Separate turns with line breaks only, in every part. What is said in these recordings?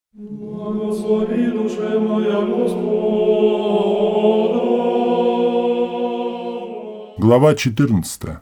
Благослови душе моя Господа.
Глава 14.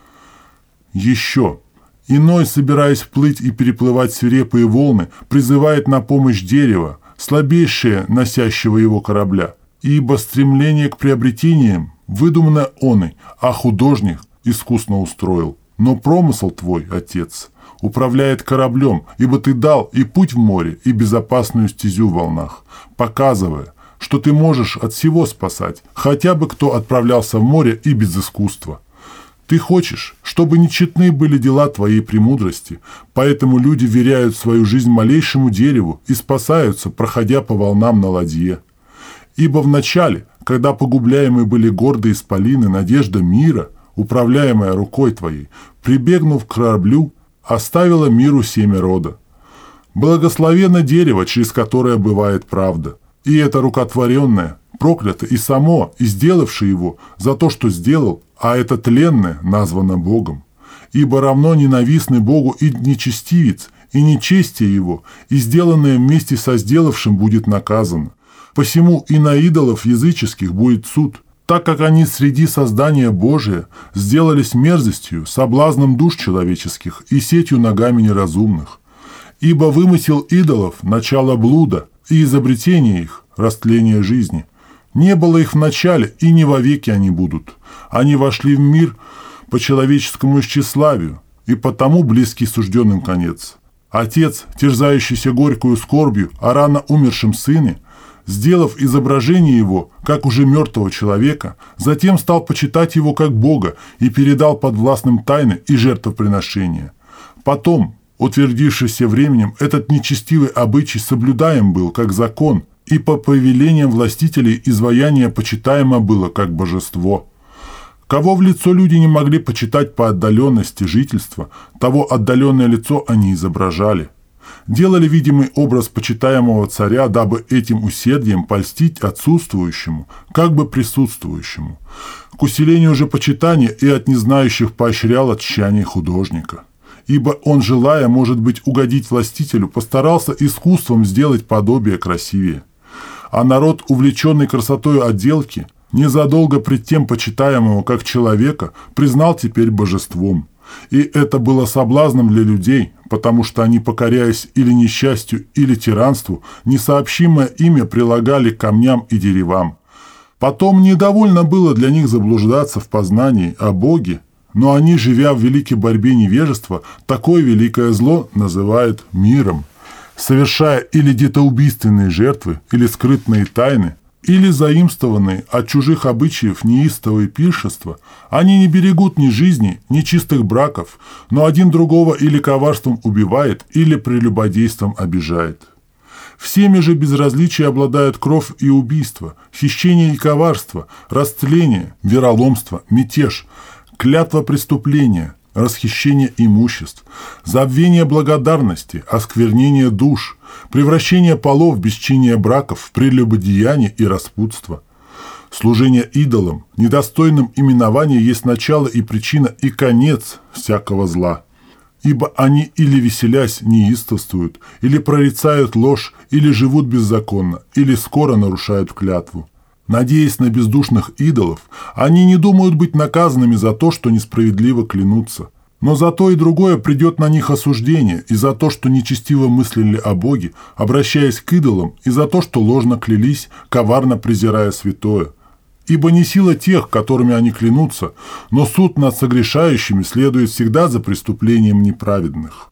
Еще. Иной, собираясь вплыть и переплывать свирепые волны, призывает на помощь дерево, слабейшее носящего его корабля. Ибо стремление к приобретениям выдумано оной, а художник искусно устроил. Но промысл твой, Отец, управляет кораблем, ибо ты дал и путь в море, и безопасную стезю в волнах, показывая, что ты можешь от всего спасать, хотя бы кто отправлялся в море и без искусства. Ты хочешь, чтобы нечетны были дела твоей премудрости, поэтому люди веряют свою жизнь малейшему дереву и спасаются, проходя по волнам на ладье. Ибо вначале, когда погубляемы были гордые исполины, надежда мира, управляемая рукой твоей, прибегнув к кораблю, оставила миру семя рода. Благословенно дерево, через которое бывает правда, и это рукотворенное, проклято и само, и сделавший его за то, что сделал, а это тленное названо Богом. Ибо равно ненавистны Богу и нечестивец, и нечестие его, и сделанное вместе со сделавшим будет наказано. Посему и на идолов языческих будет суд, так как они среди создания Божия сделались мерзостью, соблазном душ человеческих и сетью ногами неразумных. Ибо вымысел идолов – начало блуда, и изобретение их – растление жизни. Не было их в начале, и не вовеки они будут. Они вошли в мир по человеческому исчиславию, и потому близкий сужденным конец. Отец, терзающийся горькую скорбью о рано умершем сыне, сделав изображение его, как уже мертвого человека, затем стал почитать его как Бога и передал подвластным тайны и жертвоприношения. Потом, утвердившийся временем, этот нечестивый обычай соблюдаем был как закон, и по повелениям властителей изваяние почитаемо было как божество. Кого в лицо люди не могли почитать по отдаленности жительства, того отдаленное лицо они изображали. Делали видимый образ почитаемого царя, дабы этим усердием польстить отсутствующему, как бы присутствующему. К усилению же почитания и от незнающих поощрял тщание художника. Ибо он, желая, может быть, угодить властителю, постарался искусством сделать подобие красивее. А народ, увлеченный красотой отделки, незадолго пред тем почитаемого как человека, признал теперь божеством. И это было соблазном для людей, потому что они, покоряясь или несчастью, или тиранству, несообщимое имя прилагали к камням и деревам. Потом недовольно было для них заблуждаться в познании о Боге, но они, живя в великой борьбе невежества, такое великое зло называют миром. Совершая или детоубийственные жертвы, или скрытные тайны, или заимствованные от чужих обычаев неистовые пиршества, они не берегут ни жизни, ни чистых браков, но один другого или коварством убивает, или прелюбодейством обижает. Всеми же безразличия обладают кровь и убийство, хищение и коварство, растление, вероломство, мятеж, клятва преступления, расхищение имуществ, забвение благодарности, осквернение душ, превращение полов, бесчиние браков, прелюбодеяние и распутство. Служение идолам, недостойным именования, есть начало и причина и конец всякого зла. Ибо они или веселясь неистовствуют, или прорицают ложь, или живут беззаконно, или скоро нарушают клятву. Надеясь на бездушных идолов, они не думают быть наказанными за то, что несправедливо клянутся. Но за то и другое придет на них осуждение, и за то, что нечестиво мыслили о Боге, обращаясь к идолам, и за то, что ложно клялись, коварно презирая святое. Ибо не сила тех, которыми они клянутся, но суд над согрешающими следует всегда за преступлением неправедных.